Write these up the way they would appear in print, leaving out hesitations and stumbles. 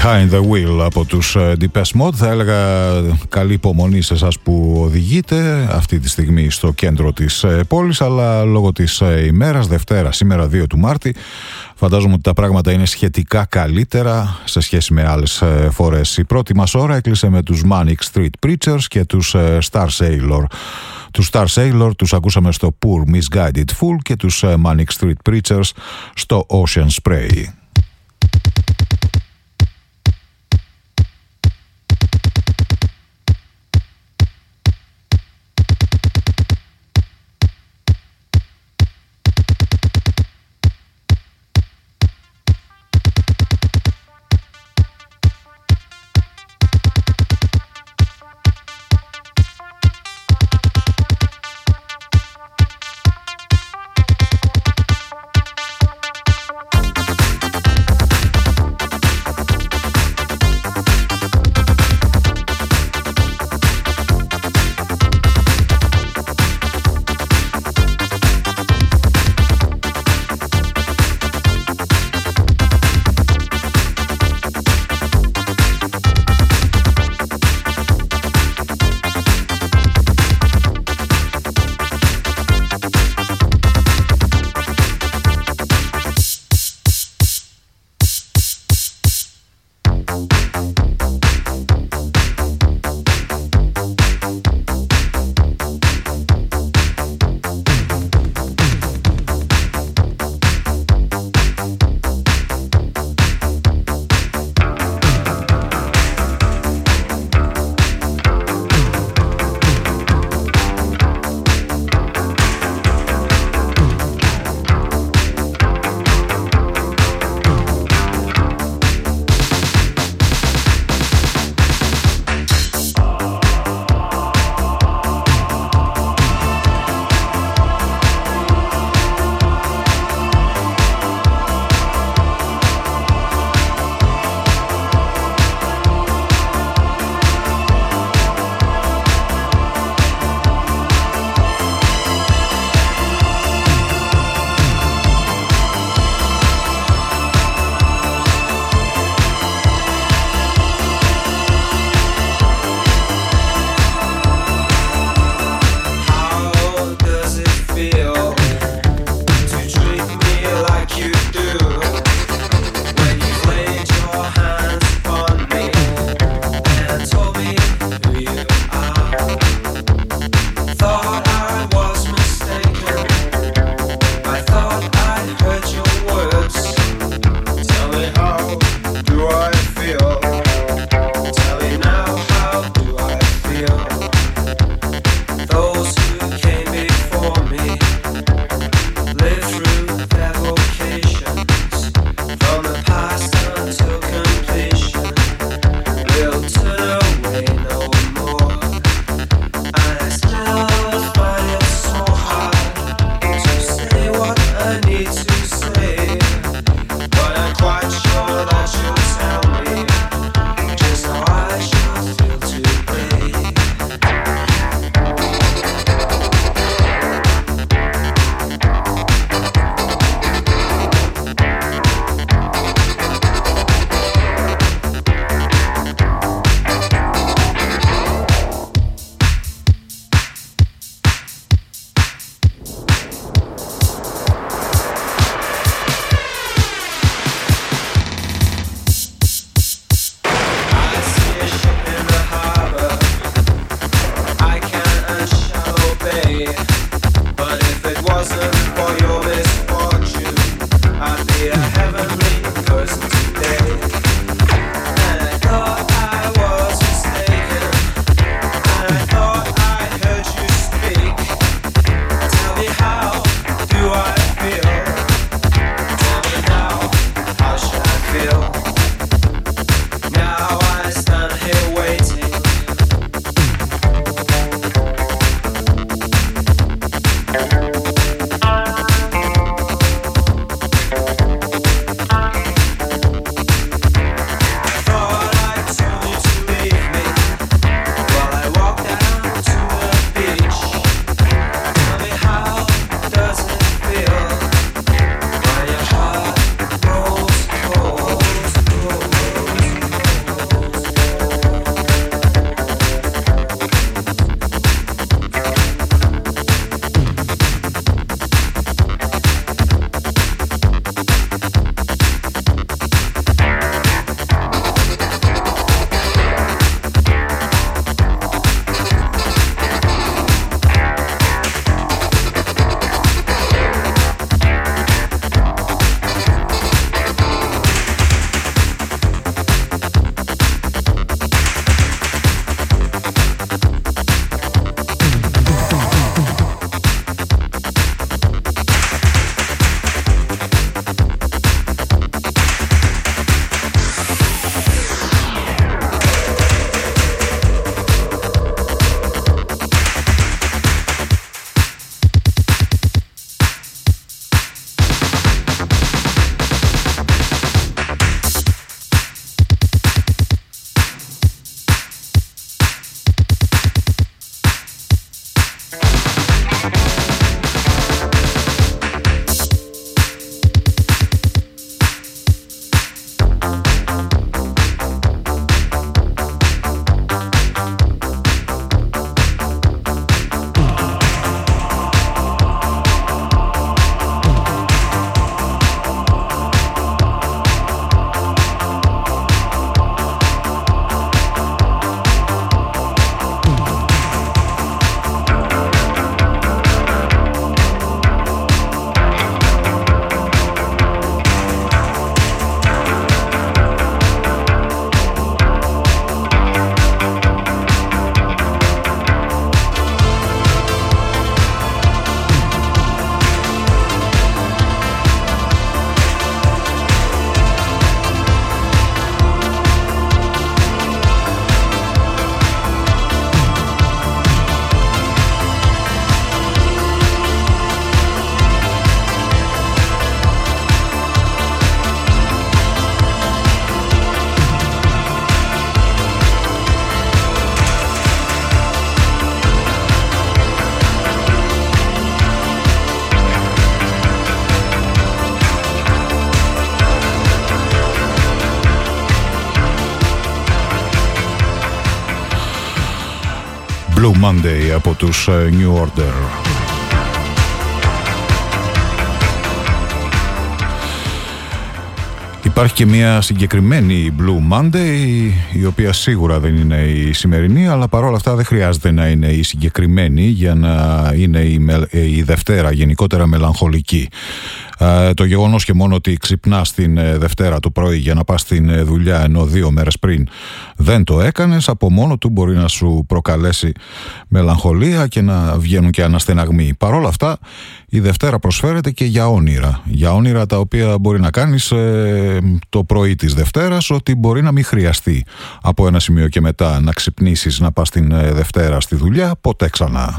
Behind the Wheel από τους Depeche Mode. Θα έλεγα καλή υπομονή σε εσάς που οδηγείτε αυτή τη στιγμή στο κέντρο της πόλης, αλλά λόγω της ημέρας, Δευτέρα, σήμερα 2 του Μάρτη, φαντάζομαι ότι τα πράγματα είναι σχετικά καλύτερα σε σχέση με άλλες φορές. Η πρώτη μας ώρα έκλεισε με τους Manic Street Preachers και τους Star Sailor. Τους Star Sailor τους ακούσαμε στο Poor Misguided Fool και τους Manic Street Preachers στο Ocean Spray. Blue Monday από τους New Order. Υπάρχει και μια συγκεκριμένη Blue Monday, η οποία σίγουρα δεν είναι η σημερινή, αλλά παρόλα αυτά δεν χρειάζεται να είναι η συγκεκριμένη για να είναι η Δευτέρα γενικότερα μελαγχολική. Το γεγονός και μόνο ότι ξυπνάς την Δευτέρα το πρωί για να πας στην δουλειά, ενώ 2 μέρες πριν δεν το έκανες, από μόνο του μπορεί να σου προκαλέσει μελαγχολία και να βγαίνουν και αναστεναγμοί. Παρόλα αυτά η Δευτέρα προσφέρεται και για όνειρα τα οποία μπορεί να κάνεις το πρωί της Δευτέρας, ότι μπορεί να μην χρειαστεί από ένα σημείο και μετά να ξυπνήσεις να πας την Δευτέρα στη δουλειά ποτέ ξανά.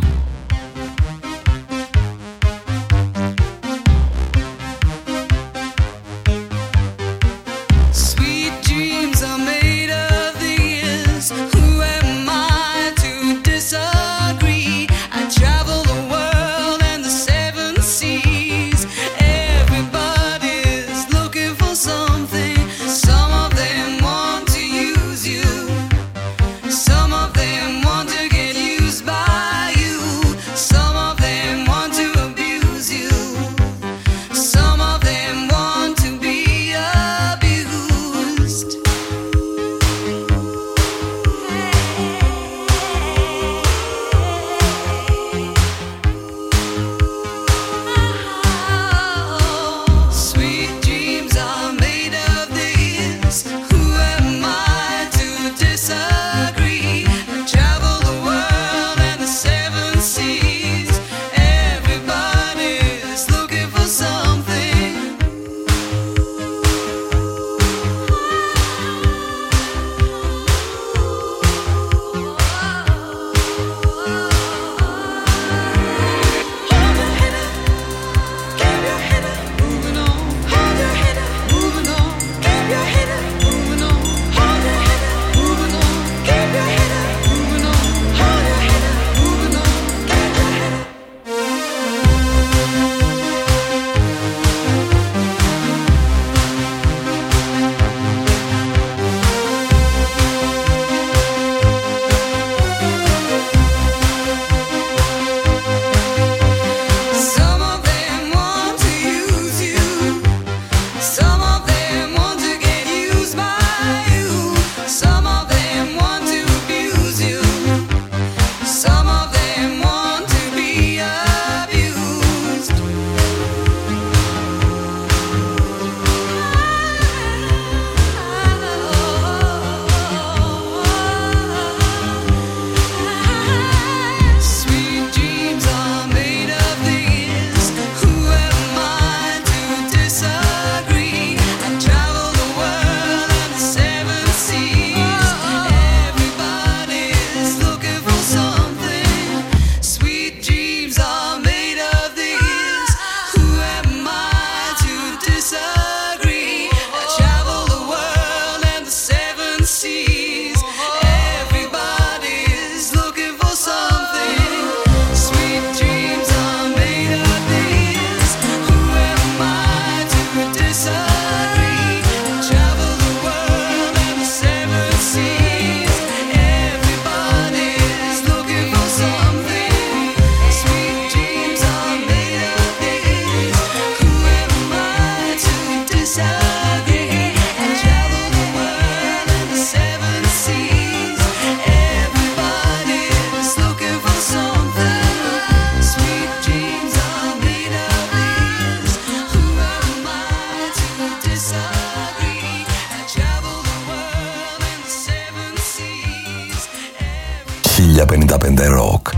Rock.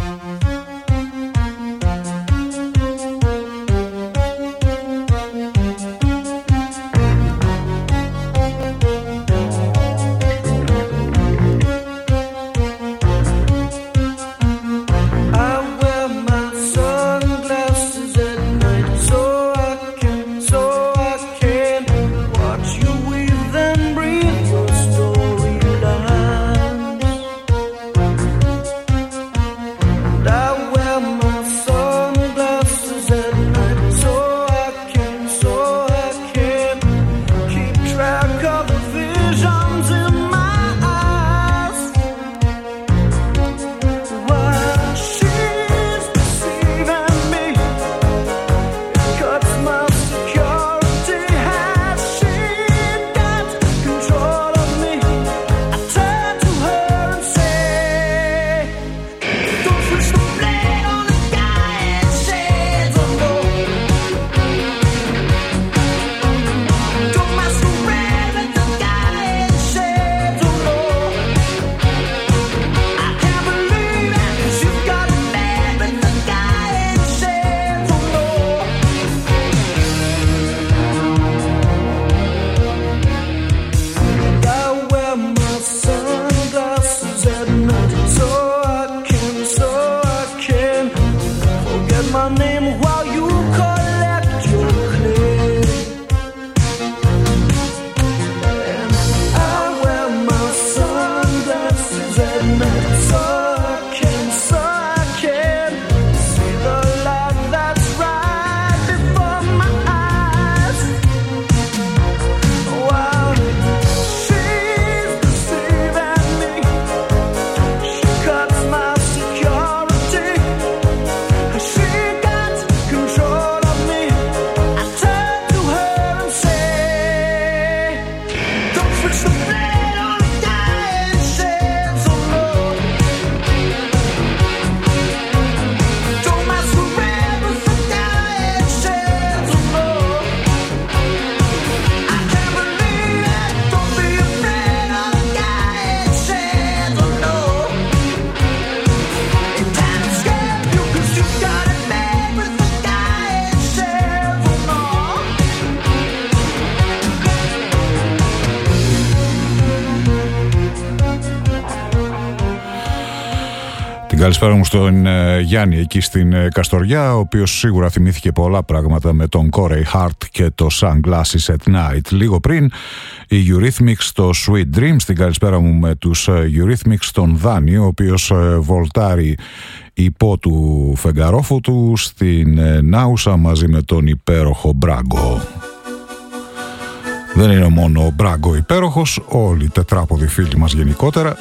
Καλησπέρα μου στον Γιάννη εκεί στην Καστοριά, ο οποίος σίγουρα θυμήθηκε πολλά πράγματα με τον Corey Hart και το Sunglasses at Night. Λίγο πριν η Eurythmics το Sweet Dreams. Την καλησπέρα μου με τους Eurythmics τον Δάνη, ο οποίος βολτάρει υπό του φεγγαρόφωτου στην Νάουσα μαζί με τον υπέροχο Μπράγκο. Δεν είναι μόνο ο Μπράγκο υπέροχος, όλοι οι τετράποδοι φίλοι μας γενικότερα,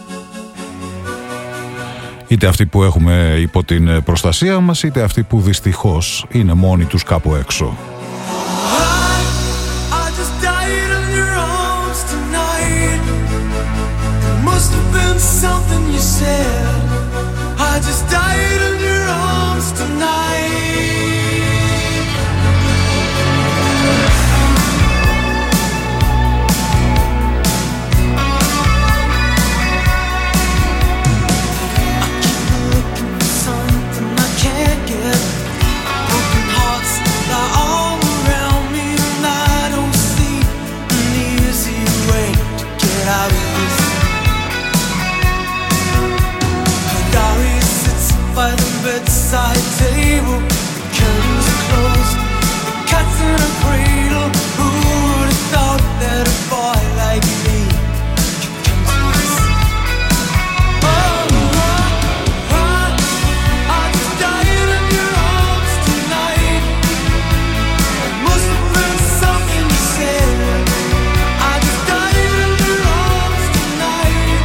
είτε αυτοί που έχουμε υπό την προστασία μας, είτε αυτοί που δυστυχώς είναι μόνοι τους κάπου έξω. Bedside table, curtains are closed, the cat's in a cradle. Who would have thought that a boy like me could come to this? I just died in your arms tonight. It must have been something you said. I just died in your arms tonight.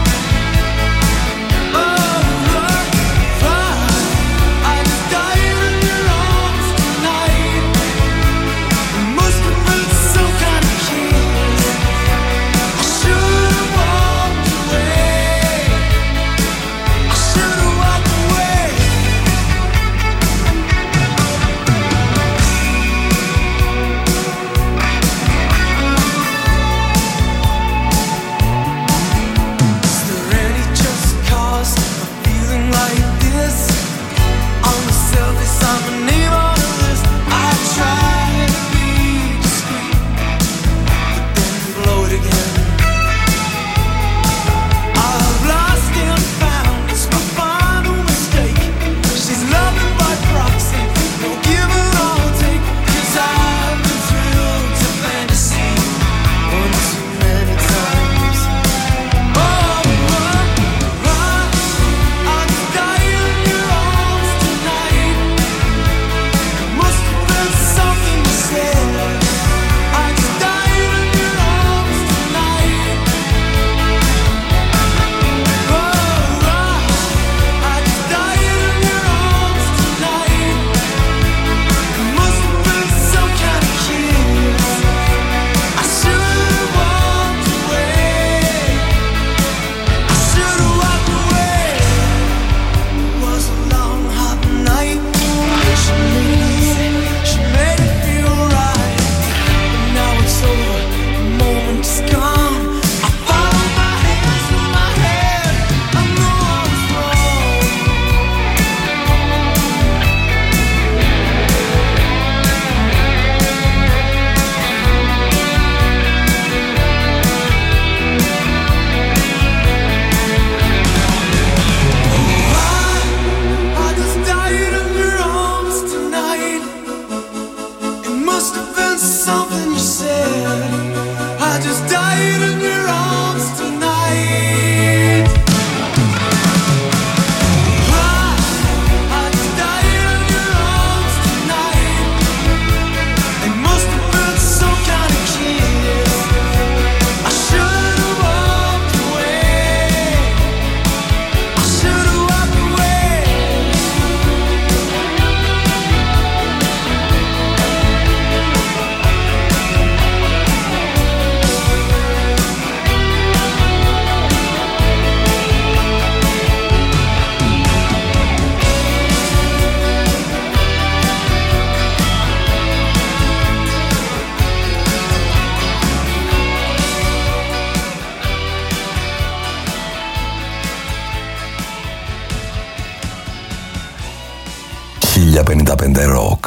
Rock.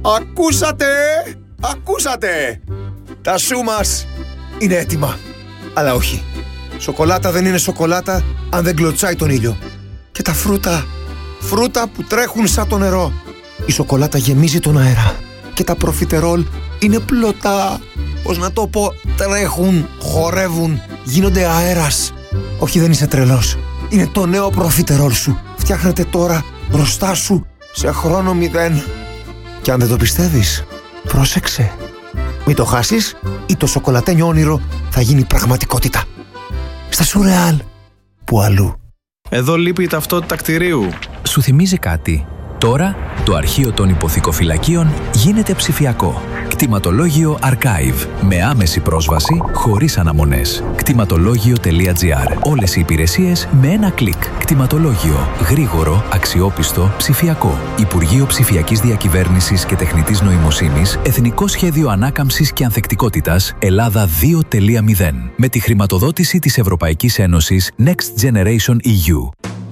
Ακούσατε! Τα σου μας είναι έτοιμα. Αλλά όχι. Σοκολάτα δεν είναι σοκολάτα αν δεν κλωτσάει τον ήλιο. Και τα φρούτα που τρέχουν σαν το νερό. Η σοκολάτα γεμίζει τον αέρα. Και τα προφιτερόλ είναι πλωτά. Πώς να το πω, τρέχουν, χορεύουν, γίνονται αέρας. Όχι, δεν είσαι τρελός. Είναι το νέο προφιτερόλ σου. Φτιάχνεται τώρα μπροστά σου σε χρόνο 0. Και αν δεν το πιστεύεις, πρόσεξε. Μην το χάσεις ή το σοκολατένιο όνειρο θα γίνει πραγματικότητα. Στα Σουρεάλ, που αλλού. Εδώ λείπει η ταυτότητα κτηρίου. Σου θυμίζει κάτι? Τώρα το αρχείο των υποθηκοφυλακίων γίνεται ψηφιακό. Κτηματολόγιο Archive. Με άμεση πρόσβαση, χωρίς αναμονές. Κτηματολόγιο.gr. Όλες οι υπηρεσίες με ένα κλικ. Κτηματολόγιο. Γρήγορο, αξιόπιστο, ψηφιακό. Υπουργείο Ψηφιακής Διακυβέρνησης και Τεχνητής Νοημοσύνης. Εθνικό Σχέδιο Ανάκαμψης και Ανθεκτικότητας. Ελλάδα 2.0. Με τη χρηματοδότηση της Ευρωπαϊκής Ένωσης Next Generation EU.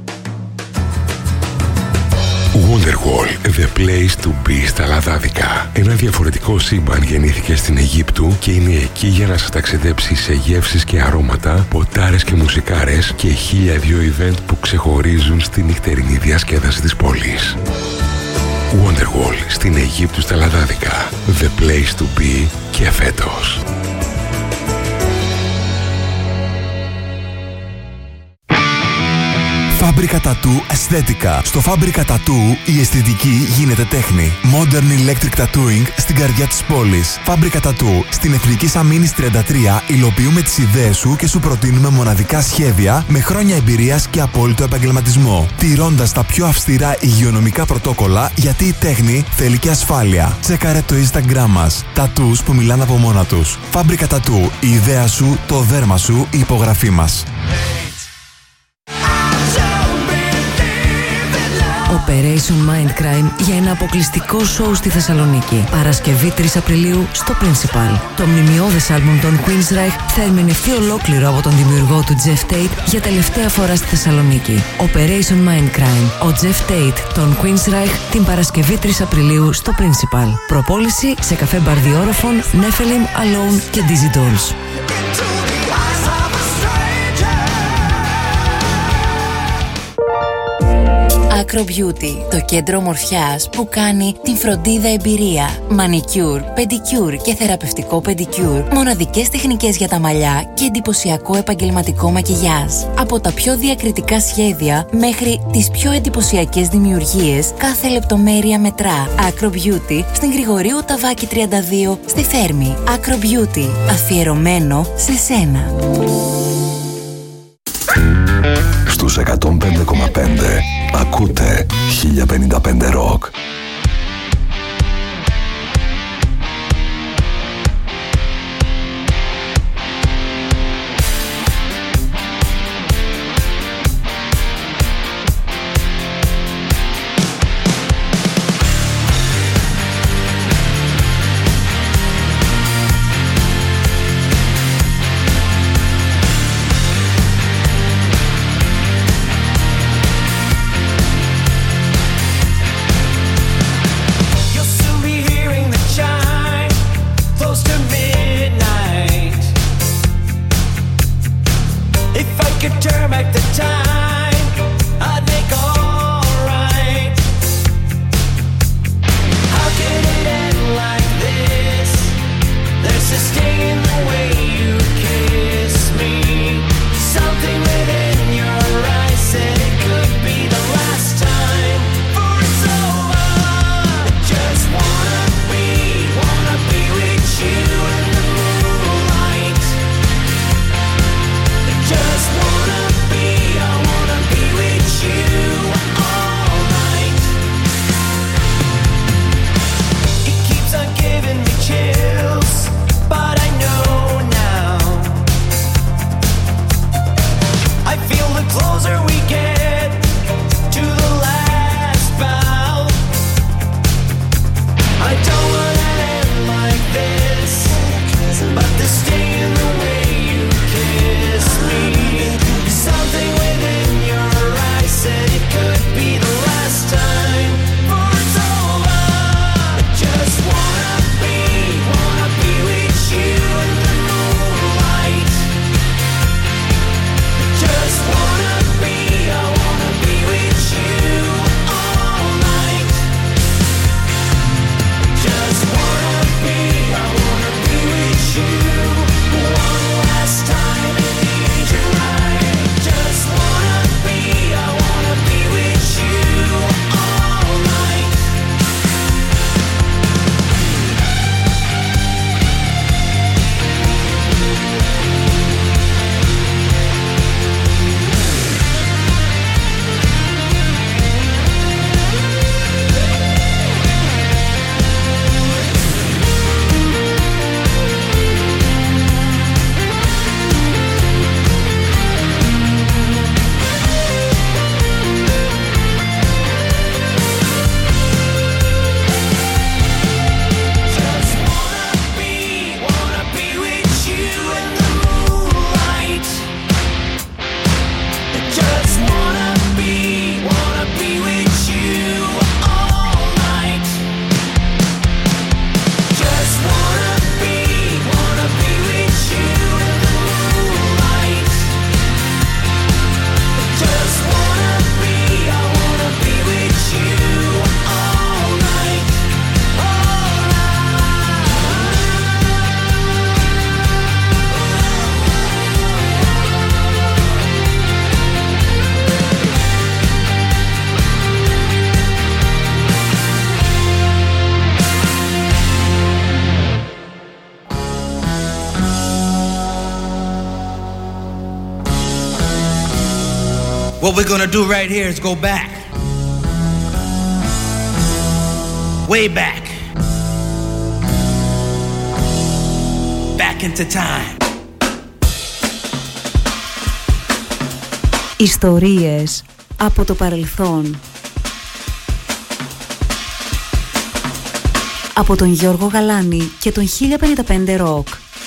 Wonderwall, the place to be στα Λαδάδικα. Ένα διαφορετικό σύμπαν γεννήθηκε στην Αιγύπτου και είναι εκεί για να σας ταξιδέψει σε γεύσεις και αρώματα, ποτάρες και μουσικάρες και 1002 event που ξεχωρίζουν στη νυχτερινή διασκέδαση της πόλης. Wonderwall στην Αιγύπτου στα Λαδάδικα. The place to be και φέτος. Φάμπρικα Τατού Αισθέτικα. Στο Φάμπρικα Τατού η αισθητική γίνεται τέχνη. Modern Electric Tattooing στην καρδιά της πόλης. Φάμπρικα Τατού στην Εθνική Σαμίνης 33 υλοποιούμε τις ιδέες σου και σου προτείνουμε μοναδικά σχέδια με χρόνια εμπειρίας και απόλυτο επαγγελματισμό. Τηρώντας τα πιο αυστηρά υγειονομικά πρωτόκολλα, γιατί η τέχνη θέλει και ασφάλεια. Τσέκαρε το Instagram μας. Τατούς που μιλάνε από μόνα τους. Φάμπρικα Τατού. Η ιδέα σου, το δέρμα σου, η υπογραφή μας. Operation Mindcrime για ένα αποκλειστικό σοου στη Θεσσαλονίκη. Παρασκευή 3 Απριλίου στο Principal. Το μνημειώδες άλμπουμ των Queensryche θα ερμηνευτεί ολόκληρο από τον δημιουργό του Jeff Tate για τελευταία φορά στη Θεσσαλονίκη. Operation Mindcrime. Ο Jeff Tate των Queensryche την Παρασκευή 3 Απριλίου στο Principal. Προπόληση σε καφέ μπαρδιόροφων, Nephilim, Alone και Dizzy Dolls. Acro Beauty, το κέντρο ομορφιάς που κάνει την φροντίδα εμπειρία. Μανικιούρ, πεντικιούρ και θεραπευτικό πεντικιούρ. Μοναδικές τεχνικές για τα μαλλιά και εντυπωσιακό επαγγελματικό μακιγιάζ. Από τα πιο διακριτικά σχέδια μέχρι τις πιο εντυπωσιακές δημιουργίες, κάθε λεπτομέρεια μετρά. Acro Beauty στην Γρηγορίου Ταβάκη 32 στη Θέρμη. Acro Beauty, αφιερωμένο σε σένα. Στους 105,5 ακούτε 1055 Rock. What we're gonna do right here is go back. Way back. Back into time. Ιστορίες από το παρελθόν. Από τον Γιώργο Γαλάνη και τον 1055 Rock.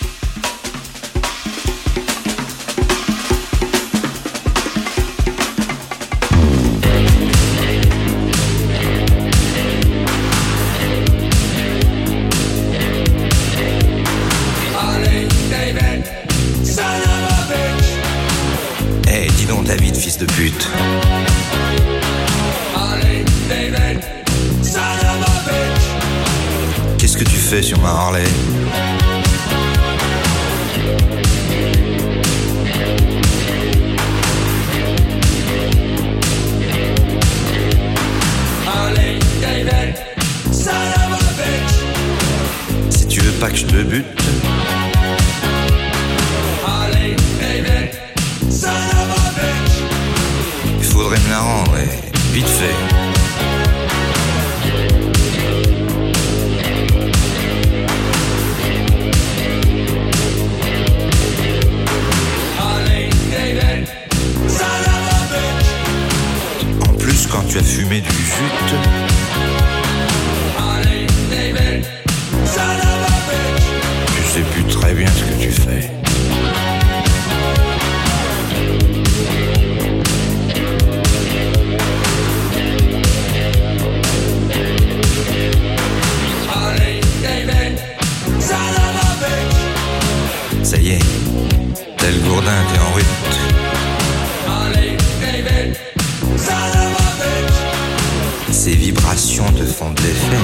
David, fils de pute. Allez, David, son of a bitch. Qu'est-ce que tu fais sur ma Harley? Allez, David, son of a bitch. Si tu veux pas que je te bute. Allez, David, son of a bitch. Il faudrait me la rendre, vite fait. Allez, David, son of a bitch. En plus, quand tu as fumé du jute. Allez, David, son of a bitch. Tu sais plus très bien ce que tu fais. Ça y est, tel gourdin, t'es en route. Allez, David, son of a bitch. Ces vibrations te font de l'effet.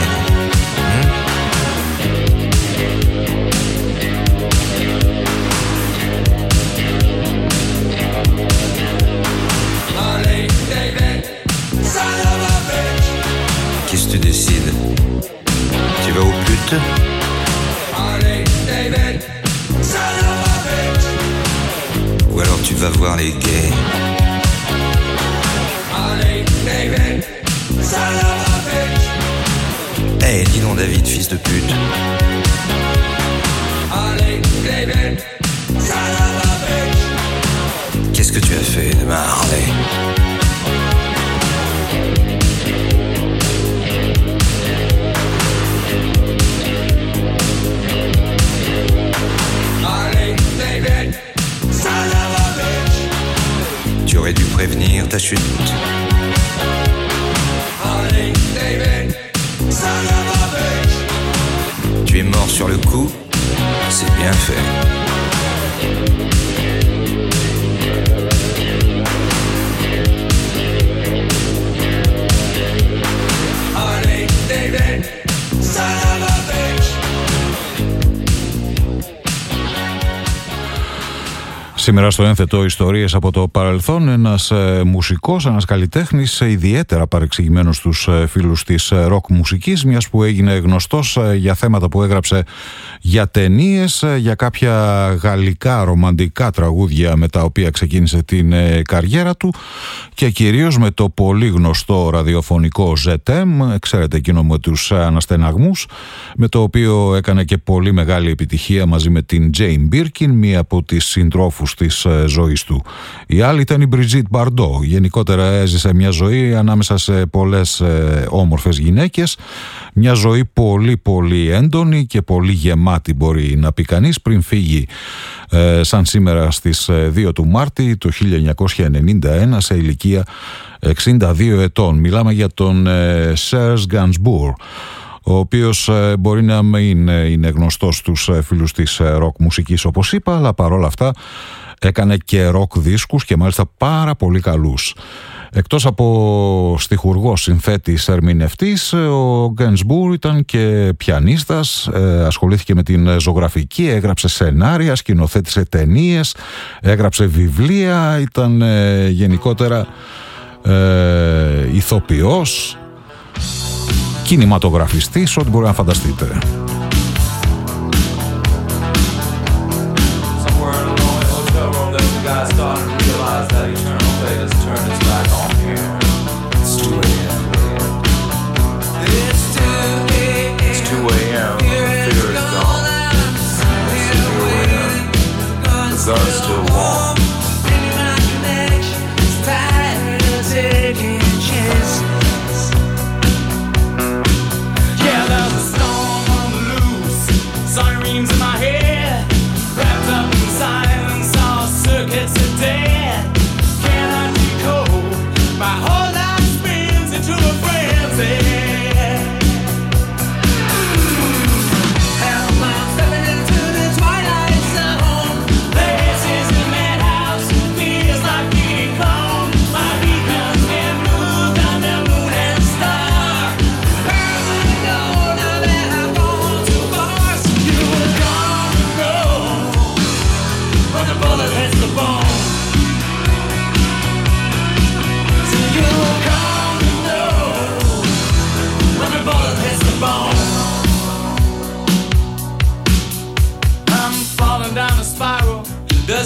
Allez, David, son of a bitch. Qu'est-ce que tu décides? Tu vas aux putes? Allez, David, son of a bitch. Ou alors tu vas voir les gays? Allez, David, son of a bitch. Eh, dis donc David, fils de pute. Allez, David, son of a bitch. Qu'est-ce que tu as fait de ma Harley? Allez, David, son of a bitch. Tu aurais dû prévenir ta chute. Allez, David, son of a bitch. Tu es mort sur le coup, c'est bien fait. Allez, David, son of a bitch. Σήμερα στο ένθετο ιστορίες από το παρελθόν, ένας μουσικός, ένας καλλιτέχνης ιδιαίτερα παρεξηγημένος στους φίλους της ροκ μουσικής, μιας που έγινε γνωστός για θέματα που έγραψε για ταινίες, για κάποια γαλλικά ρομαντικά τραγούδια με τα οποία ξεκίνησε την καριέρα του και κυρίως με το πολύ γνωστό ραδιοφωνικό ZM, ξέρετε εκείνο με τους αναστεναγμούς, με το οποίο έκανε και πολύ μεγάλη επιτυχία μαζί με την Jane Birkin, μία από τις συντρόφους της ζωής του. Η άλλη ήταν η Brigitte Bardot. Γενικότερα έζησε μια ζωή ανάμεσα σε πολλές όμορφες γυναίκες, μια ζωή πολύ πολύ έντονη και πολύ γεμάτη μπορεί να πει κανείς, πριν φύγει σαν σήμερα στις 2 του Μάρτη το 1991 σε ηλικία 62 ετών. Μιλάμε για τον Serge Gainsbourg, ο οποίος μπορεί να μην είναι γνωστός στους φίλους της ροκ μουσικής όπως είπα, αλλά παρόλα αυτά έκανε και ροκ δίσκους και μάλιστα πάρα πολύ καλούς. Εκτός από στιχουργός, συνθέτης, ερμηνευτής, ο Gainsbourg ήταν και πιανίστας, ασχολήθηκε με την ζωγραφική, έγραψε σενάρια, σκηνοθέτησε ταινίες, έγραψε βιβλία, ήταν γενικότερα ηθοποιός, κινηματογραφιστής, ό,τι μπορεί να φανταστείτε. Somewhere in a lonely hotel room, there's a guy starting to realize that eternal fate has turned its back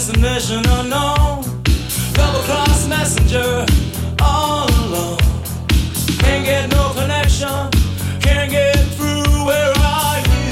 destination unknown. Double-cross messenger, all alone. Can't get no connection, can't get through. Where are you?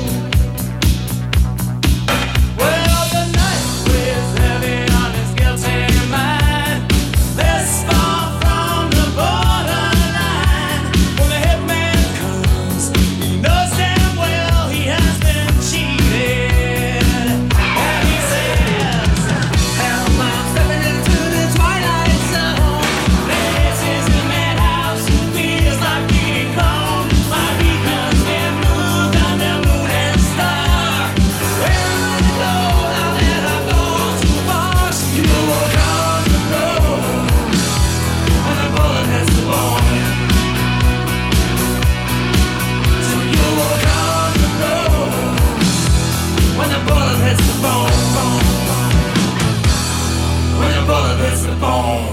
Well, the night weighs heavy on his guilty mind. This far from the borderline. When the hitman comes, he knows damn well he has been cheated. And he says, hell, I'm stepping into the twilight zone. This is a madhouse, feels like being cold. My beacon's been moved under moon and star. Where am I to go now that I've gone too far? So you walk on the road when the bullet hits the bone. So you walk on the road when the bullet hits the bone. When the bullet hits the bone.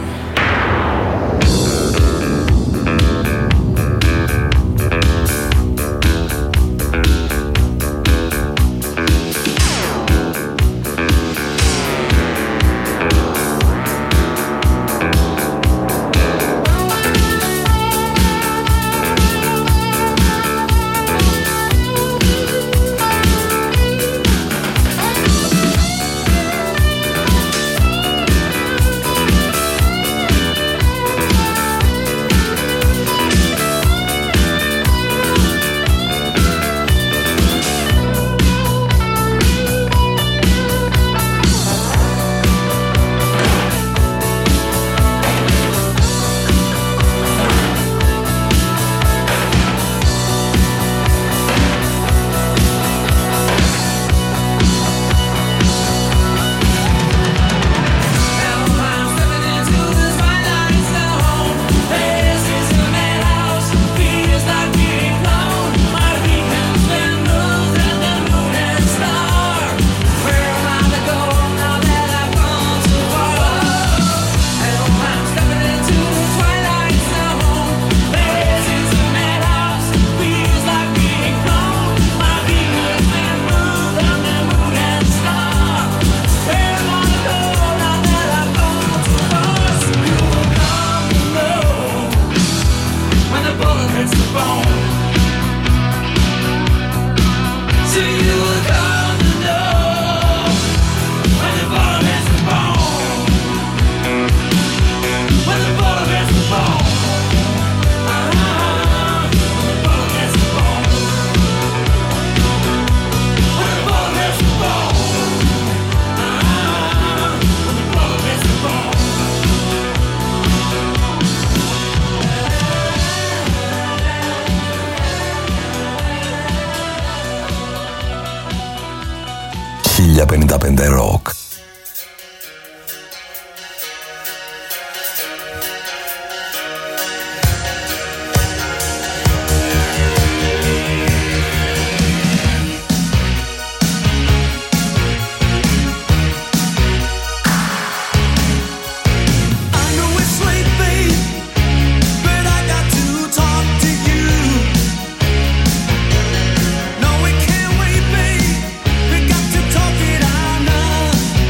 Rock. No, we can't wait, babe. We got to talk it out now.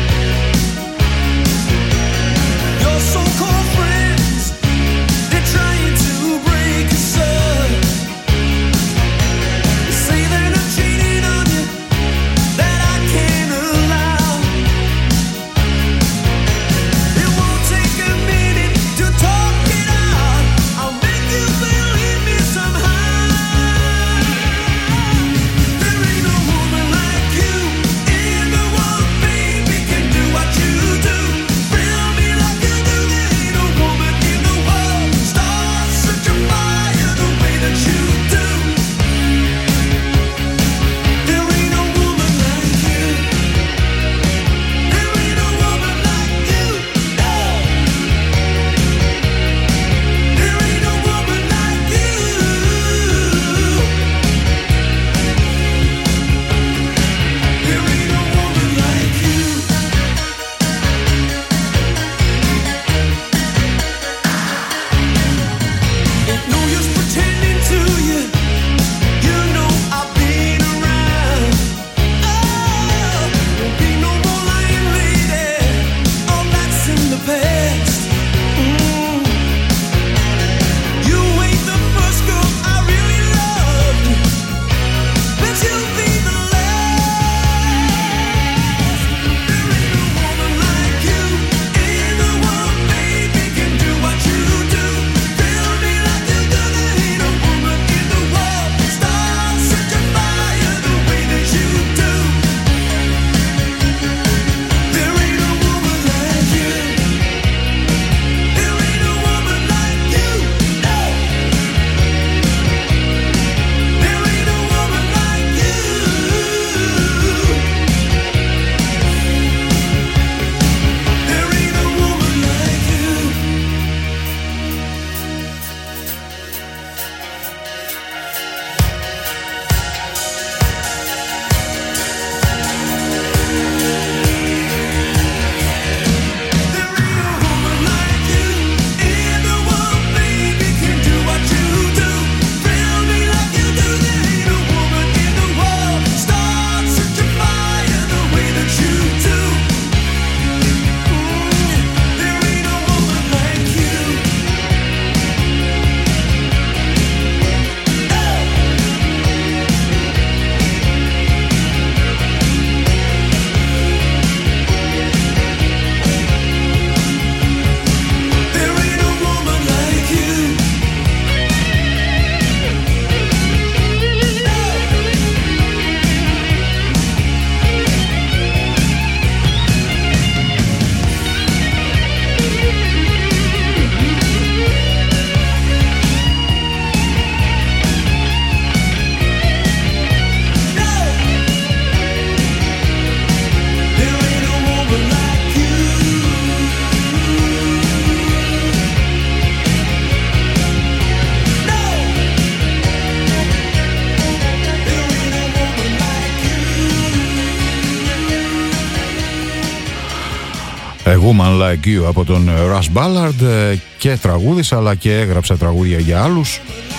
A Woman Like You από τον Russ Ballard, και τραγούδησε αλλά και έγραψε τραγούδια για άλλους,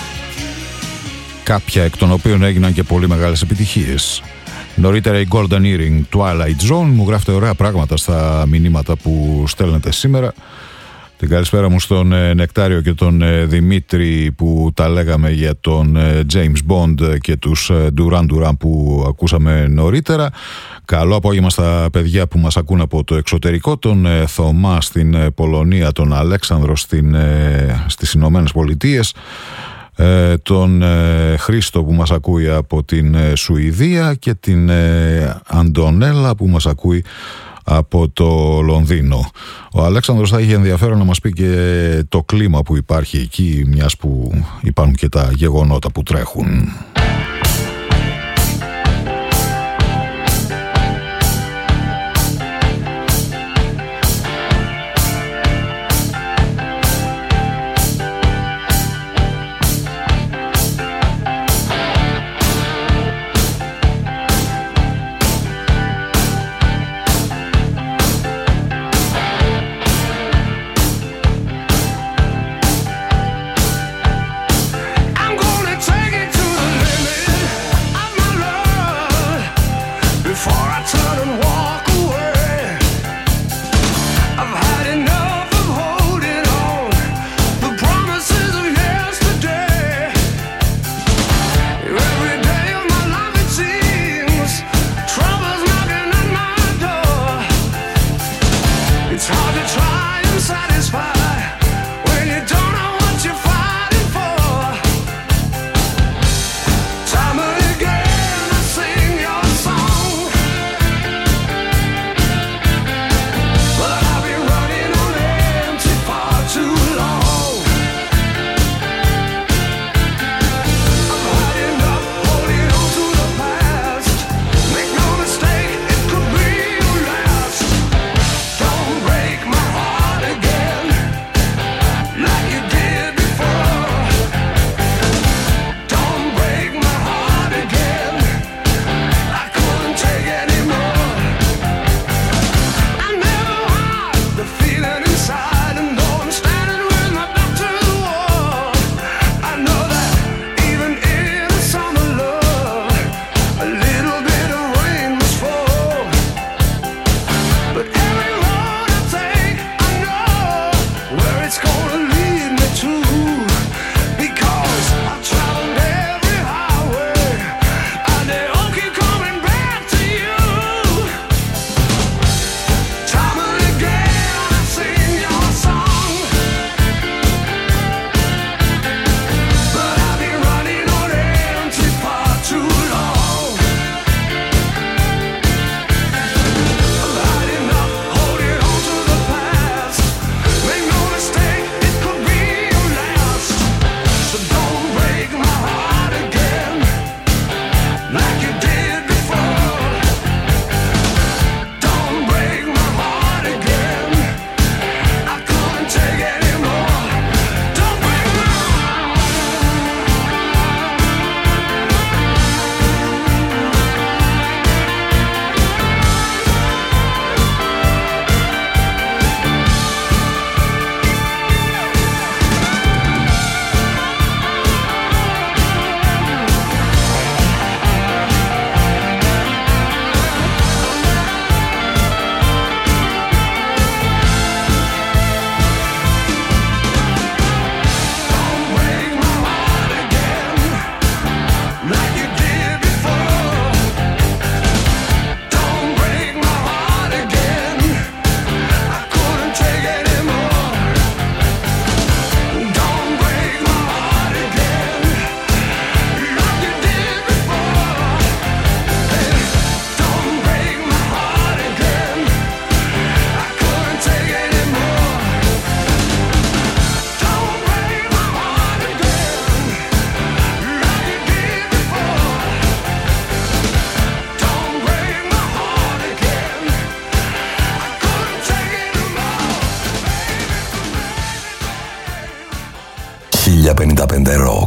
κάποια εκ των οποίων έγιναν και πολύ μεγάλες επιτυχίες. Νωρίτερα η Golden Earring, Twilight Zone. Μου γράφετε ωραία πράγματα στα μηνύματα που στέλνετε σήμερα. Την καλησπέρα μου στον Νεκτάριο και τον Δημήτρη που τα λέγαμε για τον James Bond και τους Duran Duran που ακούσαμε νωρίτερα. Καλό απόγευμα στα παιδιά που μας ακούν από το εξωτερικό, τον Θωμά στην Πολωνία, τον Αλέξανδρο στις Ηνωμένες Πολιτείες, τον Χρήστο που μας ακούει από την Σουηδία και την Αντωνέλα που μας ακούει από το Λονδίνο. Ο Αλέξανδρος θα είχε ενδιαφέρον να μας πει και το κλίμα που υπάρχει εκεί, μιας που υπάρχουν και τα γεγονότα που τρέχουν. $1055 Rock.